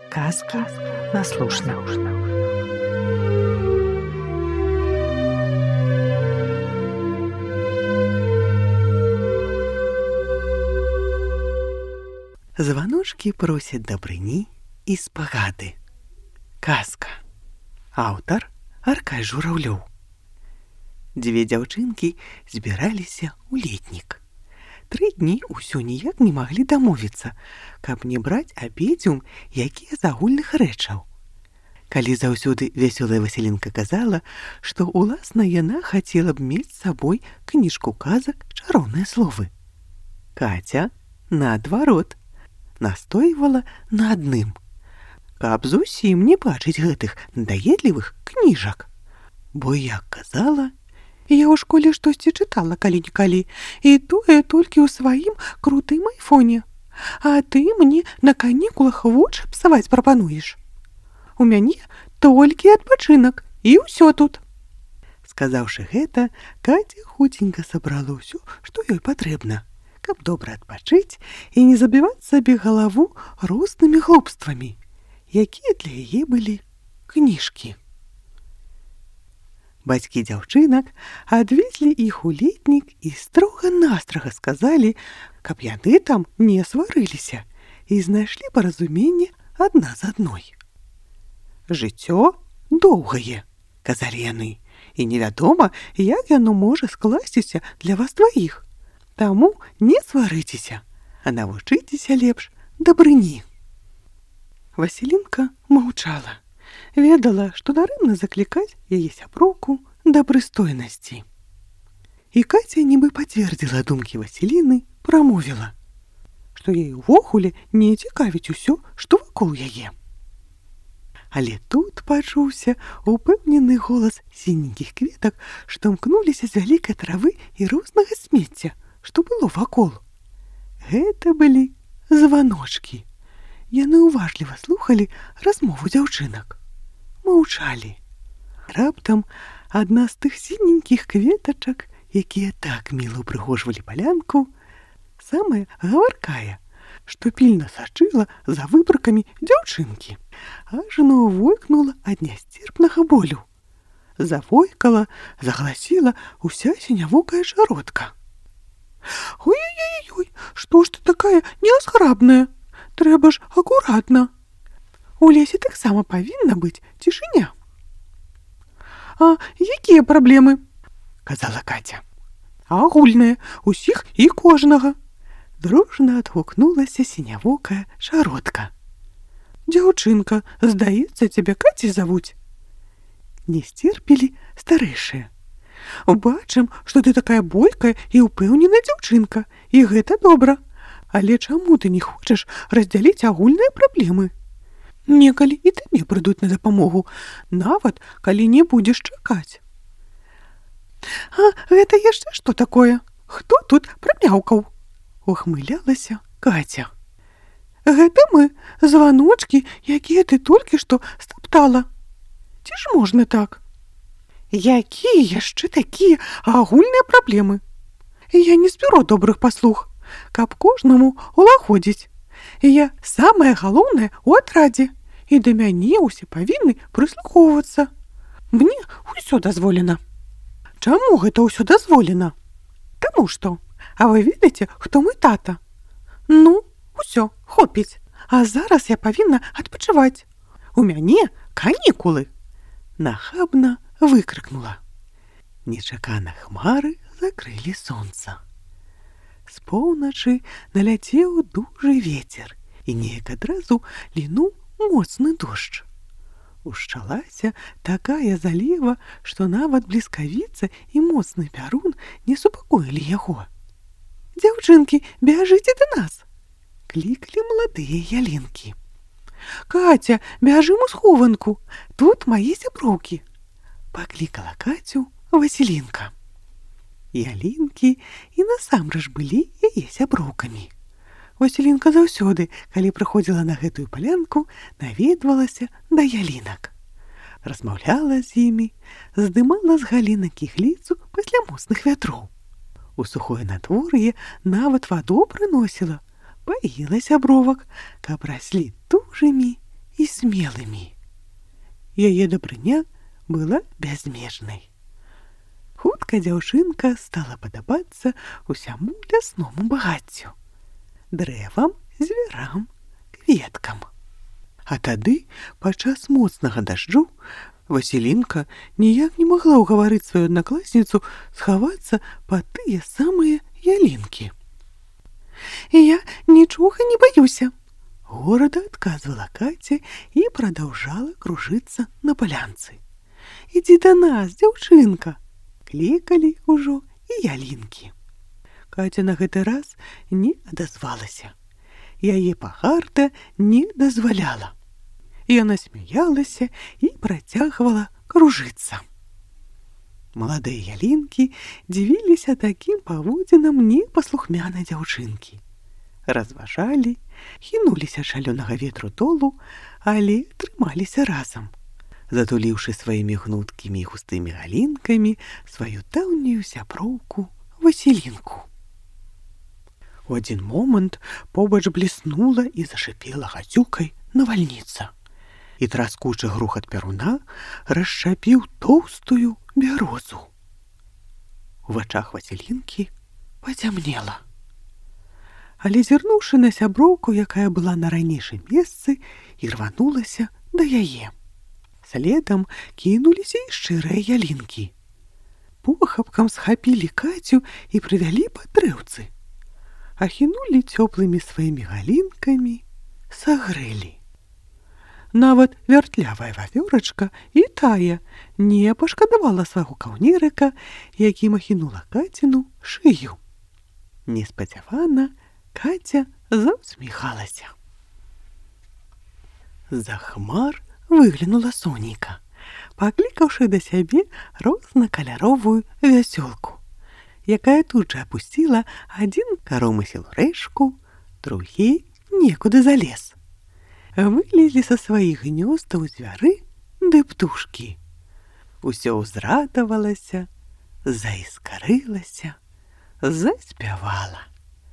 Казки на слушна. Званочки просят дабрыні і спагады. Казка. Аўтар Аркадий Журавлёў. Дзве дзяўчынкі збіраліся ў летнік. 3 дні ўсё ніяк не маглі дамовіцца, каб не браць абедзюм якія з агульных рэчаў. Калі заўсёды вясёлая Васілінка казала, што уласна яна хацела б мець з сабой кніжку казак «Чароўныя словы». Каця, наадварот, настойвала на адным, каб зусім не бачыць гэтых надаедлівых кніжак. Бо, як казала, я ў школе штосьці чытала калі-нікалі, і тое толькі ў сваім крутым айфоне. А ты мне на канікулах вочы псаваць прапануеш. У мяне толькі адпачынак, і ўсё тут. Сказаўшы гэта, Каця хуценька сабрала ўсё, што ёй патрэбна, каб добра адпачыць і не забіваць сабе галаву рознымі глупствамі, якія для яе былі кніжкі. Бацькі дзяўчынак адвезлі іх у летнік і строга-настрага сказалі, каб яны там не сварыліся і знайшлі паразуменне адна з адной. «Жыццё доўгае», — казалі яны, «і невядома, як яно можа скласціся для вас дваіх. Таму не сварыцеся, а навучыцеся лепш дабрыні». Васілінка маўчала. Ведала, што дарэмна заклікаць яе сяброўку да прыстойнасці. І Каця нібы пацвердзіла думкі Васіліны, прамовіла, што ёй увогуле не цікавіць усё, што вакол яе. Але тут пачуўся упэўнены голас сіненькіх кветак, што мкнуліся з вялікай травы і рознага смецця, што было вакол. Гэта былі званочкі. Яны уважліва слухалі размову дзяўчынак. Маўчалі. Раптам адна з тых сіненькіх кветачак, якія так міла ўпрыгожвалі палянку, самая гаваркая, што пільна сачыла за выбрыкамі дзяўчынкі, ажно войкнула ад нясцерпнага болю. Завойкала, загласіла ўся сінявокая жаротка. «Ой-ой-ой, што ж ты такая нязграбная? Трэба ж акуратна. У лесе таксама павінна быць цішыня». «А якія праблемы?» — казала Каця. «Агульныя, усіх і кожнага». Дружна адгукнулася сінявокая жаротка. «Дзяўчынка, здаецца, цябе Кацяй завуць?» Не сцерпелі старэйшыя. «Бачым, што ты такая бойкая і ўпэўненая дзяўчынка, і гэта добра. Але чаму ты не хочаш раздзяліць агульныя праблемы? Некалі і табе прыйдуць на дапамогу, нават калі не будзеш чакаць». «А гэта яшчэ што такое? Хто тут прамяўкаў?» — ухмылялася Каця. «Гэта мы, званочкі, якія ты толькі што стаптала. Ці ж можна так?» «Якія яшчэ такія агульныя праблемы? Я не збюро добрых паслуг, каб кожнаму улагодзіць. Я самае галоўнае ў атрадзе, і да мяне ўсе павінны прыслухоўвацца. Мне ўсё дазволена». «Чаму гэта ўсё дазволена?» «Таму што. А вы ведаеце, хто мой тата? Ну, усё, хопіць. А зараз я павінна адпачываць. У мяне канікулы». Нахабна выкрыкнула. Нечакана хмары закрылі сонца. З поўначы наляцеў дужы вецер, і неяк адразу лінуў моцны дождж. Ушчалася такая заліва, што нават бліскавіца і моцны пярун не супакоілі яго. «Дзяўчынкі, бяжыце да нас!» — клікалі маладыя ялінкі. «Каця, бяжым у схованку, тут мае сяброўкі!» — паклікала Кацю Васілінка. Ялінкі і насамрэч былі яе сяброўкамі. Васілінка заўсёды, калі прыходзіла на гэтую палянку, наведвалася да ялінак. Размаўляла з імі, здымала з галінак ігліцу пасля моцных вятроў. У сухое надвор'е нават ваду прыносіла, паіла сябровак, каб раслі дужымі і смелымі. Яе дабрыня была бязмежнай. Хутка дзяўчынка стала падабацца усяму лясному багаццю, дрэвам, звярам, кветкам. А тады, падчас моцнага дажджу, Васілінка ніяк не магла ўгаварыць сваю аднакласніцу схавацца пад тыя самыя ялінкі. «Я нічога не баюся», — горада адказвала Каця і прадаўжала кружыцца на палянцы. «Ідзі да нас, дзяўчынка!» — клікалі ўжо і ялінкі. Каця на гэты раз не адазвалася. Яе пагарда не дазваляла. Яна смяялася і працягвала кружыцца. Маладыя ялінкі дзівіліся такім паводзінам непаслухмянай дзяўчынкі. Разважалі, хінуліся шалёнага ветру долу, але трымаліся разам, затуліўшы сваімі гнуткімі і густымі галінкамі сваю даўнюю сяброўку Васілінку. У адзін момант побач бліснула і зашыпела гадзюкай навальніца, і траскучы грухат пяруна расшчапіў тоўстую бярозу. У вачах Васілінкі пацямнела. Але зірнуўшы на сяброўку, якая была на ранейшым месцы, ірванулася да яе. Следам кінуліся і шчырыя ялінкі. Похапкам схапілі Кацю і прывялі пад дрэўцы. Ахінулі цёплымі сваімі галінкамі, сагрэлі. Нават вяртлявая вавёрачка і тая не пашкадавала свайго каўнерыка, якім ахінула Каціну шыю. Неспадзявана Каця заўсміхалася. З-за хмар выглянула сонейка, паклікаўшы да сябе рознакаляровую вясёлку, якая тут жа апусціла адзін каромысел рэшку, другі некуды залез. Вылезлі са сваіх гнёздаў звяры ды птушкі. Усё ўзрадавалася, заіскарылася, заспявала.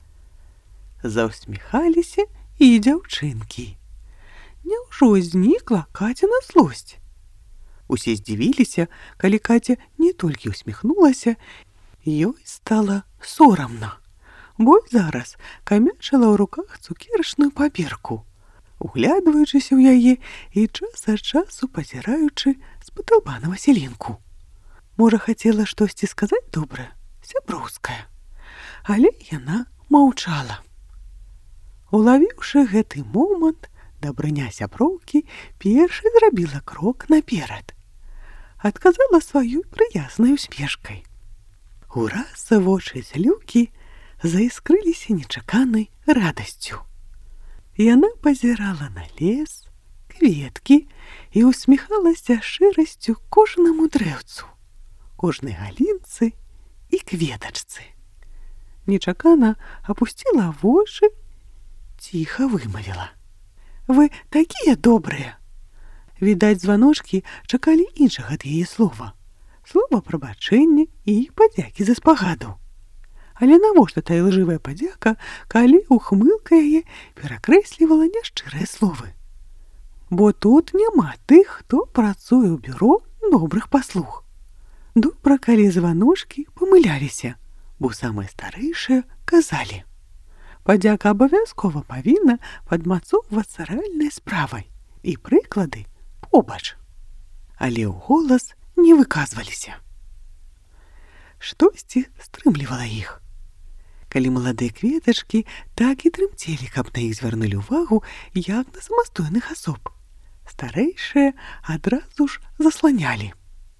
Заўсміхаліся і дзяўчынкі. Няўжо знікла Кацяна злосць? Усе здзівіліся, калі Каця не толькі ўсміхнулася, ёй стала сорамна, бо зараз камячыла ў руках цукерачную паперку, углядваючыся ў яе і час ад часу пазіраючы спатылба на Васілінку. Можа, хацела штосьці сказаць добрае, сяброўскае, але яна маўчала. Улавіўшы гэты момант, дабрыня сяброўкі першай зрабіла крок наперад. Адказала сваёй прыязнай усмешкай. Ураз вочы злюкі заіскрыліся нечаканай радасцю. Яна пазірала на лес, кветкі і усміхалася шчырасцю кожнаму дрэўцу, кожнай галінцы і кветачцы. Нечакана апусціла вочы, ціха вымавіла: «Вы такія добрыя!» Відаць, званочкі чакалі іншага ад яе слова. Слова прабачэння і падзякі за спагаду. Але навошта тая лжывая падзяка, калі ухмылка яе перакрэслівала няшчырыя словы? Бо тут няма тых, хто працуе ў бюро добрых паслуг. Добра, калі званочкі памыляліся, бо самыя старэйшыя казалі: падзяка абавязкова павінна падмацоўвацца рэальнай справай, і прыклады побач. Але ў голас не выказваліся. Штосьці стрымлівала іх. Калі маладыя кветачкі так і трымцелі, каб на іх звярнулі ўвагу, як на самастойных асоб, старэйшыя адразу ж засланялі.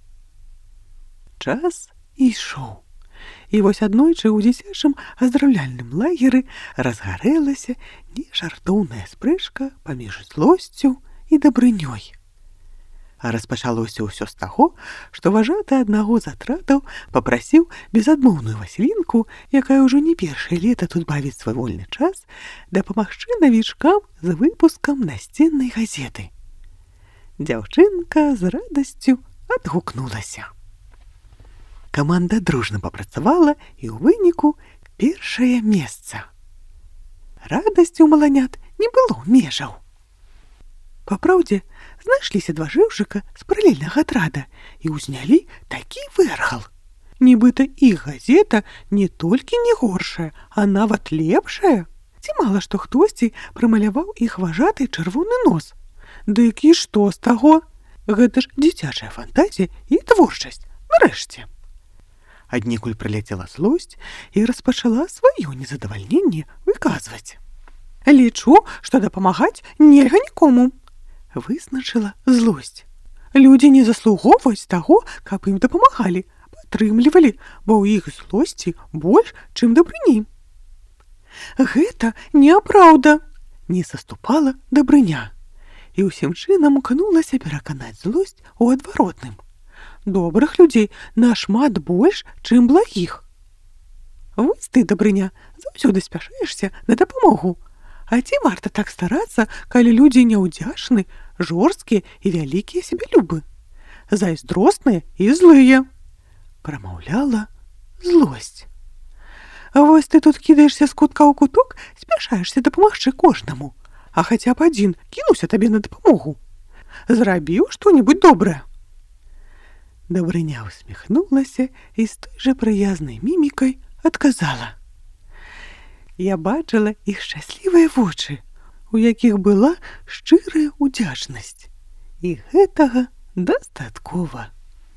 Час ішоў. І вось аднойчы ў дзіцячым аздараўляльным лагеры разгарэлася нежартоўная спрэчка паміж злосцю і дабрынёй. А распачалося ўсё з таго, што важаты аднаго з атрадаў папрасіў безадмоўную Васілінку, якая ўжо не першае лета тут бавіць свой вольны час, дапамагчы навічкам з выпускам насценнай газеты. Дзяўчынка з радасцю адгукнулася. Каманда дружна папрацавала, і ў выніку першае месца. Радасці ў маланят не было межаў. Папраўдзе, знайшліся два жыўжыка з паралельнага атрада і ўзнялі такі вэрхал. Нібыта іх газета не толькі не горшая, а нават лепшая. Ці мала што хтосьці прымаляваў іх важаты чырвоны нос. Дык і што з таго? Гэта ж дзіцячая фантазія і творчасць, нарэшце. Аднекуль прыляцела злосць і распачала сваё незадавальненне выказваць. Лічу, што дапамагаць нельга нікому, вызначыла злосць. Людзі не заслугоўваюць таго, каб ім дапамагалі, падтрымлівалі, бо ў іх злосці больш, чым дабрыні. Гэта няпраўда, не саступала дабрыня. І ўсім чынам імкнулася пераканаць злосць у адваротным. Добрых людзей нашмат больш, чым благіх. Вось ты, дабрыня, заўсёды спяшаешся на дапамогу. А ці варта так старацца, калі людзі няўдзячны, жорсткія і вялікія себелюбы, зайздросныя і злыя, прамаўляла злосць. Вось ты тут кідаешся з кутка ў куток, спяшаешся дапамагчы кожнаму, а хаця б адзін кінуўся табе на дапамогу. Зрабіў што-небудзь добрае. Дабрыня усміхнулася і з той жа прыязнай мімікай адказала. Я бачыла іх шчаслівыя вочы, у якіх была шчырая ўдзячнасць. І гэтага дастаткова.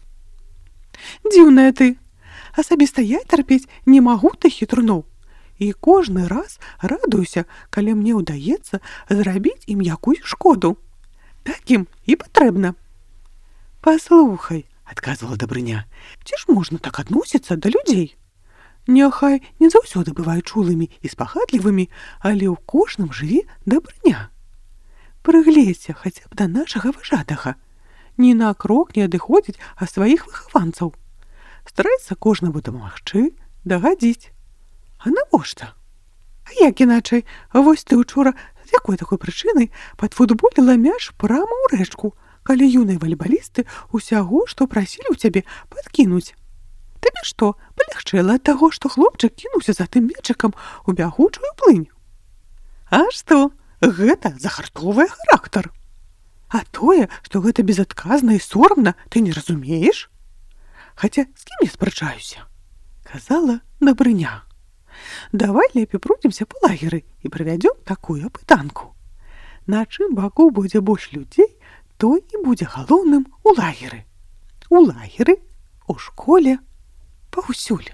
Дзіўная ты. Асабіста я тэрпець не магу ты хітруноў. І кожны раз радуюся, калі мне ўдаецца зрабіць ім якую шкоду. Так ім і патрэбна. Паслухай, адказвала Дабрыня, ці ж можна так адносіцца да людзей? Няхай не заўсёды бываюць чулымі і спагадлівымі, але ў кожным жыве дабрыня. Прыгледзься хаця б да нашага важатага. Ні на крок не адыходзіць ад сваіх выхаванцаў. Стараецца кожнаму дапамагчы, дагадзіць. А навошта? А як іначай? Вось ты учора з якой такой прычынай падфутболіла мяч прама ў рэчку, калі юныя валейбалісты усяго, што прасілі ў цябе, падкінуць. Табе што, палягчэла ад таго, што хлопчык кінуўся за тым мячыкам у бягучую плынь? А што? Гэта захартоўвае характар. А тое, што гэта безадказна і сорамна, ты не разумееш? Хаця з кім я спрачаюся? Казала Дабрыня. Давай лепей пройдземся па лагеры і правядзём такую апытанку. На чым баку будзе больш людзей, той і будзе галоўным у лагеры. У лагеры, у школе, паўсюль.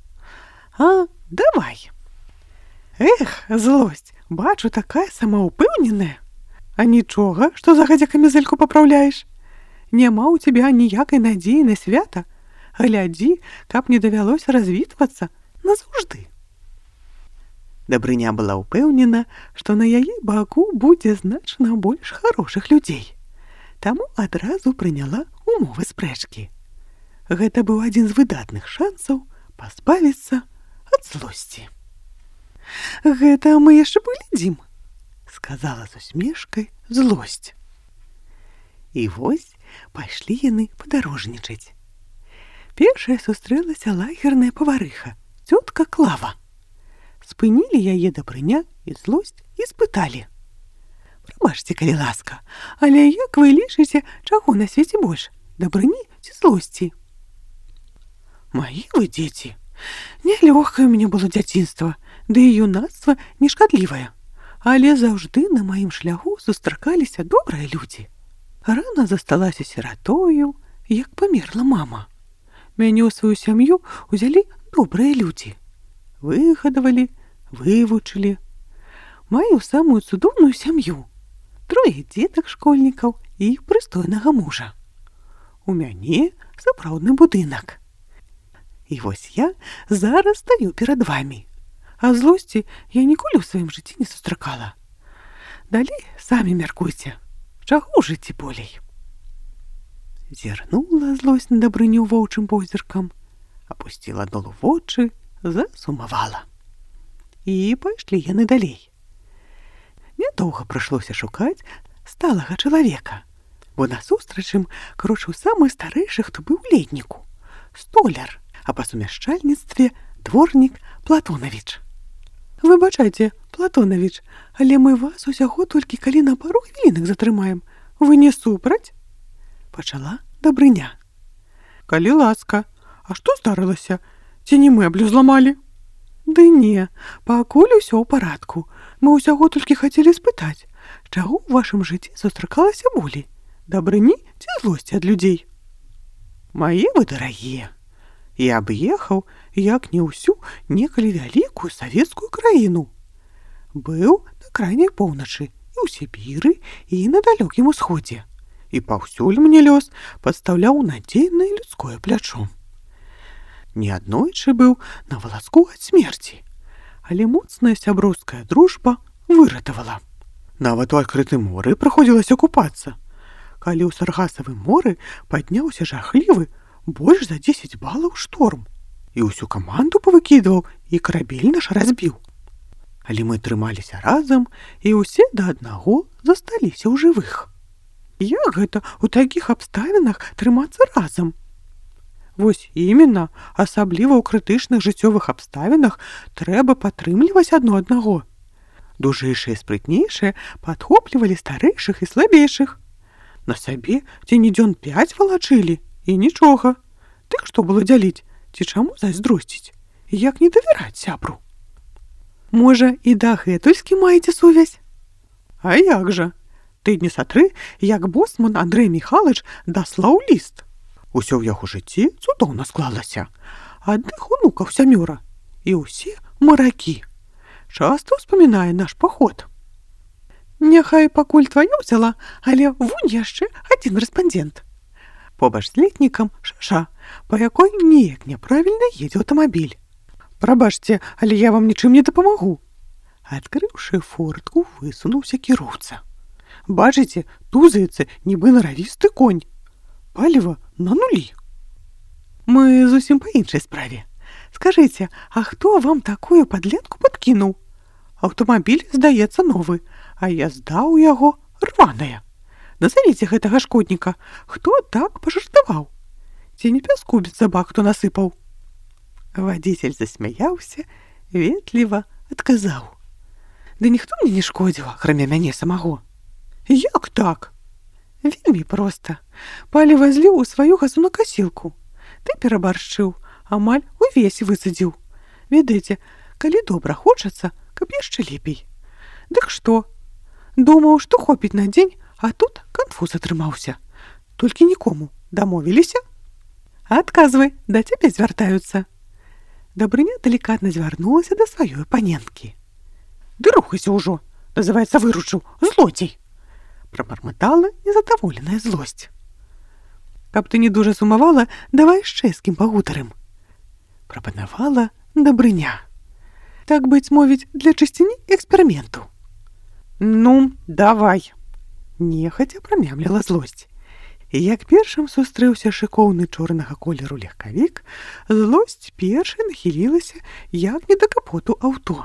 А, давай. Эх, злосць, бачу, такая самаўпэўненая. А нічога, што загадзя камізэльку папраўляеш? Няма ў цябе ніякай надзеі на свята. Глядзі, каб не давялося развітвацца назаўжды. Дабрыня была ўпэўнена, што на яе баку будзе значна больш харошых людзей. Таму адразу прыняла умовы спрэчкі. Гэта быў адзін з выдатных шансаў пазбавіцца ад злосці. Гэта мы яшчэ паглядзім, сказала з усмешкай злосць. І вось пайшлі яны падарожнічаць. Першая сустрэлася лагерная паварыха, цётка Клава. Спынілі яе Дабрыня і злосць і спыталі. Прабачце, калі ласка, але як вы лічыце, чаго на свеце больш, Дабрыні ці злосці? Маі вы дзеці, нялёгкае ў мяне было дзяцінства, ды і юнацтва нешкадлівае, але заўжды на маім шляху сустракаліся добрыя людзі. Рана засталася сіратою, як памерла мама. Мяне ў сваю сям'ю ўзялі добрыя людзі. Выгадавалі, вывучылі. Маю самую цудоўную сям'ю. 3 дзетак-школьнікаў і прыстойнага мужа. У мяне сапраўдны будынак. І вось я зараз стаю перад вамі. А злосці я ніколі ў сваім жыцці не сустракала. Далей самі мяркуйце, чаго ў жыцці болей. Зірнула злосць на Дабрыню воўчым позіркам, апусціла долу вочы, засумавала. І пайшлі яны далей. Нядоўга прыйшлося шукаць сталага чалавека, бо насустрач ім крочыў самы старэйшы, хто быў у летніку, столяр, а па сумяшчальніцтве дворнік Платонавіч. Выбачайце, Платонавіч, але мы вас усяго толькі калі на пару хвілінак затрымаем. Вы не супраць? Пачала Дабрыня. Калі ласка, а што здарылася? Ці не мэблю зламалі? Ды не, пакуль усё ў парадку. Мы ўсяго толькі хацелі спытаць, чаго ў вашым жыцці сустракалася болей? Дабрыні ці злосці ад людзей? Мае вы дарагія. Я аб'ехаў, як не ўсю, некалі вялікую савецкую краіну. Быў на крайняй поўначы, і ў Сібіры, і на далёкім усходзе. І паўсюль мне лёс падстаўляў надзейнае людское плячо. Неаднойчы быў на валаску ад смерці, але моцная сяброўская дружба выратавала. Нават у адкрытым моры прыходзілася купацца. Калі ў Саргасавым моры падняўся жахлівы, больш за 10 балаў шторм, і ўсю каманду павыкідваў і карабель наш разбіў. Але мы трымаліся разам, і ўсе да аднаго засталіся ў жывых. Як гэта ў такіх абставінах трымацца разам? Вось іменно, асабліва ў крытычных жыццёвых абставінах трэба падтрымліваць адно аднаго. Дужэйшыя і спрытнейшыя падхоплівалі старэйшых і слабейшых. На сабе ці не дзён 5 валачылі, і нічога. Дык што было дзяліць? Ці чаму зайздросціць? Як не давяраць сябру? Можа, і дагэтульскі маеце сувязь? А як жа? Тыдні са 3, як босман Андрэй Міхалыч даслаў ліст. Усё ў яго жыцці цудоўна склалася. Адных унукаў 7, і ўсе маракі. Часта ўспамінае наш паход. Няхай пакуль тваё взяла, але вунь яшчэ адзін рэспандзент. Побач з летнікам шаша, па якой неяк няправільна едзе аўтамабіль. Прабачце, але я вам нічым не дапамагу. Адкрыўшы фортку, высунуўся кіроўца. Бачыце, тузаецца, нібы наравісты конь. Паліва на нулі. Мы зусім па іншай справе. Скажыце, а хто вам такую падлетку падкінуў? Аўтамабіль, здаецца, новы, а язда ў яго рваная. Назавіце гэтага шкодніка, хто так пажартаваў? Ці не пяску без забак хто насыпаў? Вадзіцель засмяяўся, ветліва адказаў. Ды ніхто мне не шкодзіў, акрамя мяне самого. Як так? Вельмі проста. Паліва зліў у сваю газонакасілку. Ты перабаршчыў, амаль увесь высадзіў. Ведаеце, калі добра хочацца, каб яшчэ лепей. Дык што? Думаў, што хопіць на дзень, а тут канфуз атрымаўся. Толькі нікому. Дамовіліся? Адказвай, да цябе звяртаюцца. Дабрыня далікатна звярнулася да сваёй апаненткі. Ды рухайся ўжо, называецца, выручыў, злодзей. Прамармытала незадаволеная злосць. Каб ты не дужа сумавала, давай яшчэ з кім пагутарым. Прапанавала Дабрыня. Так быць мовіць, для чысціні эксперыменту. Ну, давай. Нехаця прамямліла злосць. І як першым сустрэўся шыкоўны чорнага колеру легкавік, злосць першай нахілілася, як не да капоту аўто.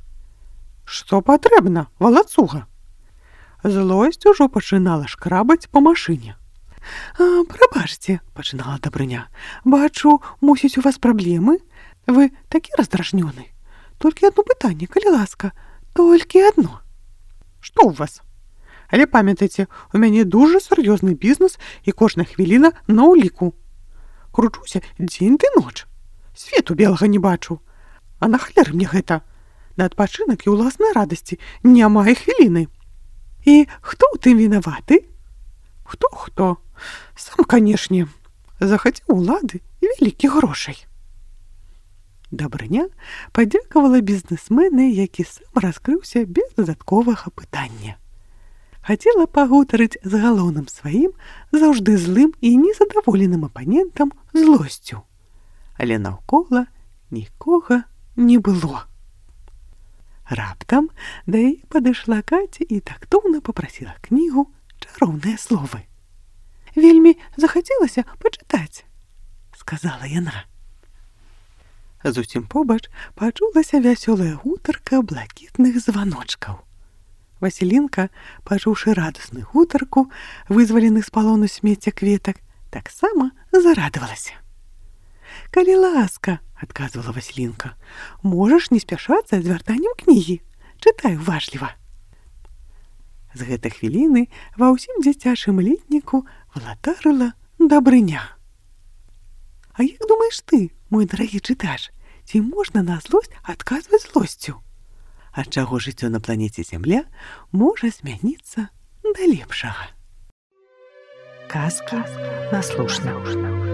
Што патрэбна, валацуга? Злосць ужо пачынала шкрабаць па машыне. Прабачце, пачынала Дабрыня. Бачу, мусіць, у вас праблемы? Вы такі раздражнёны. Толькі адно пытанне, калі ласка, толькі адно. Што ў вас? Але памятайце, у мяне дужа сур'ёзны бізнес і кожная хвіліна на ўліку. Кручуся дзень ды ноч. Свету белага не бачу. А на халеры мне гэта? На адпачынак і ўласнай радасці няма і хвіліны. І хто ў тым вінаваты? Хто? Сам, канешне. Захацеў улады і вялікіх грошай. Дабрыня падзякавала бізнесмену, які сам раскрыўся без дадатковага пытання. Хацела пагутарыць з галоўным сваім, заўжды злым і незадаволеным апанентам злосцю. Але наўкола нікога не было. Раптам да яе падышла Каця і тактоўна папрасіла кнігу «Чароўныя словы». «Вельмі захацелася пачытаць», — сказала яна. Зусім побач пачулася вясёлая гутарка блакітных званочкаў. Васілінка, пачуўшы радасную гутарку, вызваленых з палону смецця кветак, таксама зарадавалася. Калі ласка, адказвала Васілінка, можаш не спяшацца з вяртаннем кнігі. Чытай уважліва. З гэтай хвіліны ва ўсім дзіцячым летніку валатарыла дабрыня. А як думаеш ты, мой дарагі чытач, ці можна на злосць адказваць злосцю? Ад чаго жыццё на планеце Зямля можа змяніцца да лепшага? Казкі на слушна.